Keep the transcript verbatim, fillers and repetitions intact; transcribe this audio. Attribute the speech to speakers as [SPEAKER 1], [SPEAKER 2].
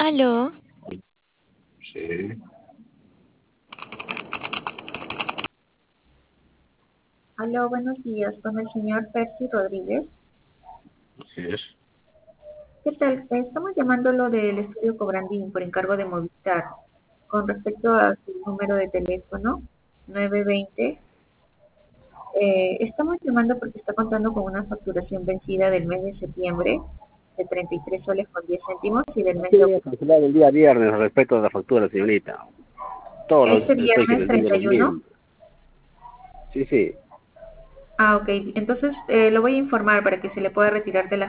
[SPEAKER 1] Aló,
[SPEAKER 2] Sí,
[SPEAKER 3] Aló, buenos días, con el señor Percy Rodríguez.
[SPEAKER 2] así es.
[SPEAKER 3] ¿Qué tal? Eh, Estamos llamándolo del estudio Cobrandín por encargo de Movistar con respecto a su número de teléfono nueve veinte. Eh, estamos llamando porque está contando con una facturación vencida del mes de septiembre de treinta y tres soles con diez céntimos y del mes
[SPEAKER 2] Sí,
[SPEAKER 3] de
[SPEAKER 2] voy a cancelar el día viernes respecto a la factura, señorita. Todos los
[SPEAKER 3] este
[SPEAKER 2] estoy
[SPEAKER 3] viernes
[SPEAKER 2] vendiendo
[SPEAKER 3] treinta
[SPEAKER 2] los
[SPEAKER 3] y uno.
[SPEAKER 2] mismos. Sí, sí.
[SPEAKER 3] Ah, ok. Entonces eh, lo voy a informar para que se le pueda retirar de la